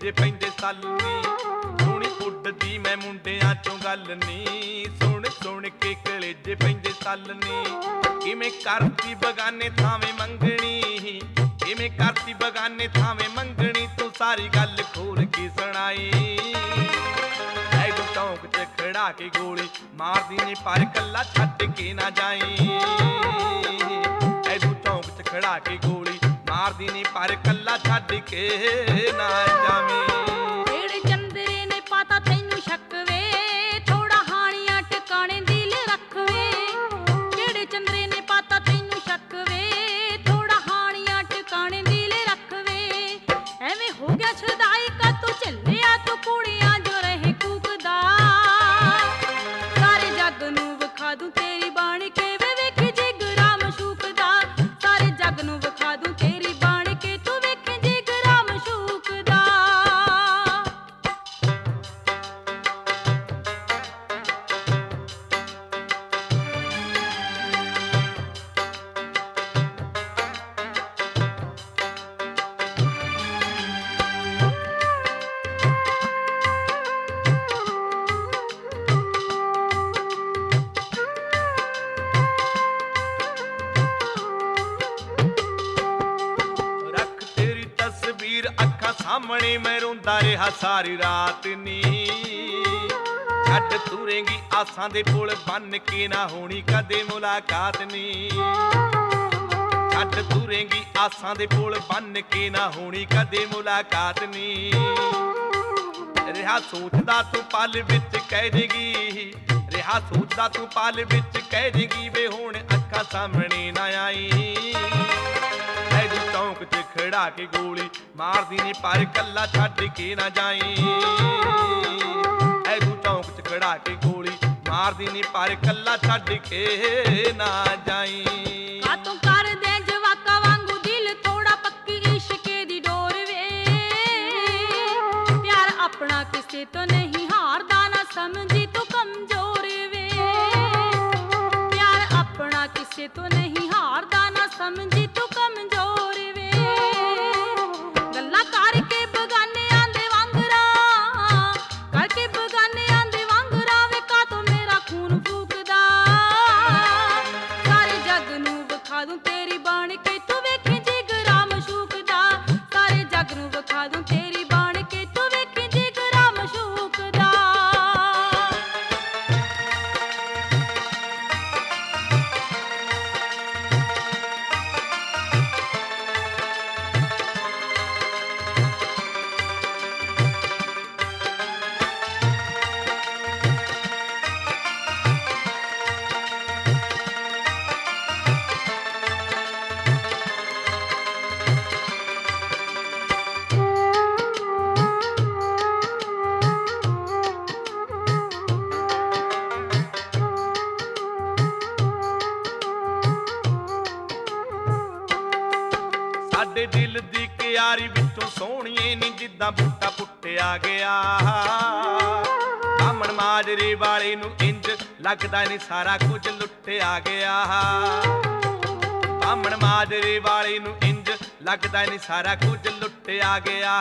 ਕਲੇਜੇ ਪੈਂਦੇ ਸੱਲ ਨੀ, ਸੋਹਣੀ ਉੱਡਦੀ ਮੈਂ ਮੁੰਡਿਆਂ ਚੋਂ ਗੱਲ ਨੀ, ਸੁਣ ਸੁਣ ਕੇ ਕਲੇਜੇ ਪੈਂਦੇ ਸੱਲ ਨੀ। ਕਿਵੇਂ ਕਰਤੀ ਬਗਾਨੇ ਥਾਵੇਂ ਮੰਗਣੀ, ਕਿਵੇਂ ਕਰਤੀ ਬਗਾਨੇ ਥਾਵੇਂ ਮੰਗਣੀ, ਤੂੰ ਸਾਰੀ ਗੱਲ ਖੋਲ ਕੇ ਸੁਣਾਈ। ਐਦੋਂ ਚੌਂਕ 'ਚ ਖੜਾ ਕੇ ਗੋਲੀ ਮਾਰਦੀ ਨੀ ਪਰ ਕੱਲਾ ਛੱਡ ਕੇ ਨਾ ਜਾਈ। ਐਦੋਂ ਚੌਂਕ 'ਚ ਖੜਾ ਕੇ ਗੋਲੀ ਮਾਰਦੀ ਨੀ ਪਰ ਕੱਲਾ ਛੱਡ ਕੇ ਨਾ ਜਾਵੀਂ। ਜਿਹੜੇ ਚੰਦਰੇ ਨੇ ਪਾਤਾ ਤੈਨੂੰ ਸ਼ੱਕ ਵੇ, ਥੋੜਾ ਹਾਣੀਆਂ ਟਿਕਾਣੇ ਦਿਲ ਰੱਖ ਵੇ। ਜਿਹੜੇ ਚੰਦਰੇ ਨੇ ਪਾਤਾ ਤੈਨੂੰ ਸ਼ੱਕ ਵੇ, ਥੋੜਾ ਹਾਣੀਆਂ ਟਿਕਾਣੇ ਦਿਲ ਰੱਖ ਵੇ। ਐਵੇਂ ਹੋ ਗਿਆ ਛਦਾਈ ਕਾ ਤੂੰ ਚੱਲਿਆ ਤੂੰ ਕੁੜੀਆਂ ਜੋ ਰਹੇ ਕੂਕਦਾ, ਸਾਰੇ ਜੱਗ ਨੂੰ ਵਿਖਾ ਦੂੰ ਤੇਰੀ ਬਾਣ ਕੇ ਵੇ ਵੇਖੀ ਜਿਗਰਾ ਮਸ਼ੂਕ ਦਾ। ਸਾਰੇ ਜੱਗ ਨੂੰ ਵਿਖਾ ਦੂੰ ਤੇਰੀ ਬਾਣ ਕੇ ਤੂੰ ਵੇਖੀ ਜਿਗਰਾ ਮਸ਼ੂਕ ਦਾ। ਰੱਖ ਤੇਰੀ ਤਸਵੀਰ ਅੱਖਾਂ ਸਾਹਮਣੇ ਮੈਂ ਰੋਂਦਾ ਰਿਹਾ ਸਾਰੀ ਰਾਤ ਨੀ। ਛੱਡ ਤੁਰੇਂਗੀ ਆਸਾਂ ਦੇ ਪੁਲ ਬੰਨ ਕੇ ਨਾ ਹੋਣੀ ਕਦੇ ਮੁਲਾਕਾਤ ਨੀ। ਛੱਡ ਤੁਰੇਂਗੀ ਆਸਾਂ ਦੇ ਪੁਲ ਬੰਨ ਕੇ ਨਾ ਹੋਣੀ ਕਦੇ ਮੁਲਾਕਾਤ ਨੀ। ਰਿਹਾ ਸੋਚਦਾ ਤੂੰ ਪਲ ਵਿੱਚ ਕਹਿ ਦੇਗੀ, ਰਿਹਾ ਸੋਚਦਾ ਤੂੰ ਪਲ ਵਿੱਚ ਕਹਿ ਦੇਗੀ ਵੇ ਹੁਣ ਅੱਖਾਂ ਸਾਹਮਣੇ ਨਾ ਆਈ। ਐਦੋਂ ਚੌਂਕ 'ਚ ਖੜਾ ਕੇ ਗੋਲੀ ਮਾਰਦੀ ਨੀ ਪਰ ਕੱਲਾ ਛੱਡ ਕੇ ਨਾ ਜਾਈ। ਐਦੋਂ ਚੌਂਕ 'ਚ ਖੜਾ ਕੇ ਗੋਲੀ ਮਾਰਦੀ ਨੀ ਪਰ ਕੱਲਾ ਛੱਡ ਕੇ ਨਾ ਜਾਈ। ਕਾਤੋਂ ਕਰਦੇ ਜਵਾਕਾਂ ਵਾਂਗੂ ਦਿਲ ਥੋੜਾ ਪੱਕੀ ਇਸ਼ਕੇ ਦੀ ਡੋਰ ਵੇ। ਪਿਆਰ ਆਪਣਾ ਕਿਸੇ ਤੋਂ ਨਹੀਂ ਹਾਰਦਾ ਨਾ ਸਮਝੀ ਤੂੰ ਕਮਜ਼ੋਰ ਵੇ। ਪਿਆਰ ਆਪਣਾ ਕਿਸੇ ਤੋਂ ਨਹੀਂ ਹਾਰਦਾ ਨਾ ਸਮਝੀ ਤੂੰ ਕਮਜ਼ੋਰ ਵੇ। ਗੱਲਾਂ ਕਰਕੇ ਬਗਾਨਿਆਂ ਦੇ ਵਾਂਗਰਾਂ, ਕਰਕੇ ਬਗਾਨਿਆਂ ਦੇ ਵਾਂਗਰਾਂ ਵੇ ਕਾਤੋਂ ਮੇਰਾ ਖੂਨ ਫੂਕਦਾ। ਸਾਰੇ ਜੱਗ ਨੂੰ ਵਿਖਾ ਦੂੰ ਤੇਰੀ ਬਾਣ ਕੇ ਤੂੰ ਵੇਖੀ ਜਿਗਰਾ ਮਸ਼ੂਕ ਦਾ। ਸਾਰੇ ਜੱਗ ਨੂੰ ਵਿਖਾ ਦੂੰ ਤੇਰੀ ਬਾਣ ਕੇ ਤੂੰ ਵੇਖੀ ਜਿਗਰਾ ਮਸ਼ੂਕ ਦਾ। ਸਾਡੇ ਦਿਲ ਦੀ ਕਿਆਰੀ ਵਿੱਚੋਂ ਸੋਹਣੀਏ ਨੀ ਜਿੱਦਾਂ ਬੂਟਾ ਪੁੱਟਿਆ ਗਿਆ। ਬਾਹਮਣ ਮਾਜਰੇ ਵਾਲੇ ਨੂੰ ਇੰਜ ਲੱਗਦਾ ਨੀ ਸਾਰਾ ਕੁਝ ਲੁੱਟਿਆ ਗਿਆ। ਬਾਹਮਣ ਮਾਜਰੇ ਵਾਲੇ ਨੂੰ ਇੰਜ ਲੱਗਦਾ ਨੀ ਸਾਰਾ ਕੁਝ ਲੁੱਟਿਆ ਗਿਆ।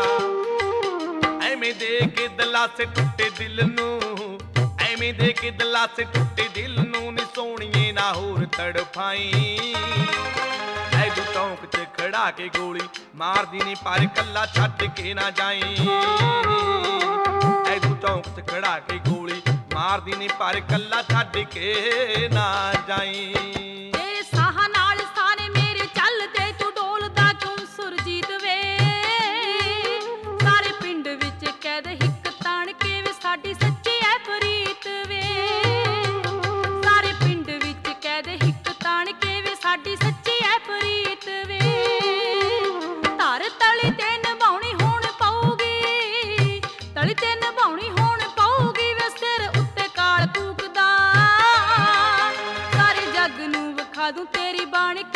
ਐਵੇਂ ਦੇ ਕੇ ਦਿਲਾਸੇ ਟੁੱਟੇ ਦਿਲ ਨੂੰ, ਐਵੇਂ ਦੇ ਕੇ ਦਿਲਾਸੇ ਟੁੱਟੇ ਦਿਲ ਨੂੰ ਨੀ ਸੋਹਣੀਏ ਨਾ ਹੋਰ ਤੜਫਾਈ। ਐਦੋਂ ਚੌਂਕ 'ਚ ਖੜਾ ਕੇ ਗੋਲੀ ਮਾਰਦੀ ਨੀ ਪਰ ਕੱਲਾ ਛੱਡ ਕੇ ਨਾ ਜਾਈ। ਐਦੋਂ ਚੌਂਕ 'ਚ ਖੜਾ ਕੇ ਗੋਲੀ ਮਾਰਦੀ ਨੀ ਪਰ ਕੱਲਾ ਛੱਡ ਕੇ ਨਾ ਜਾਈ। ਤੇਰੇ ਸਾਹਾਂ ਨਾਲ ਸਾਰੇ ਮੇਰੇ ਚੱਲਦੇ ਤੂੰ ਡੋਲਦਾ ਕਿਉਂ ਸੁਰਜੀਤ ਵੇ। ਸਾਰੇ ਪਿੰਡ ਵਿੱਚ ਕੈਦ ਹਿੱਕ ਤਾਣ ਕੇ ਵੇ ਸਾਡੀ ਸੱਚੀ ਐ ਪ੍ਰੀਤ ਵੇ। ਸਾਰੇ ਪਿੰਡ ਵਿੱਚ ਕੈਦ ਹਿੱਕ ਤਾਣ ਕੇ ਵੇ ਸਾਡੀ ਸੱਚੀ ਐ ਪ੍ਰੀਤ ਵੇ। ਧਰ ਤਲੀ ਤੇ ਨਿਭਾਉਣੀ ਹੁਣ ਪਊਗੀ, ਤਲੀ ਤੇ ਨਿਭਾਉਣੀ ਹੁਣ ਪਊਗੀ ਵੇ ਸਿਰ ਉੱਤੇ ਕਾਲ ਕੂਕਦਾ। ਸਾਰੇ ਜੱਗ ਨੂੰ ਵਿਖਾ ਦੂੰ ਤੇਰੀ ਬਾਣ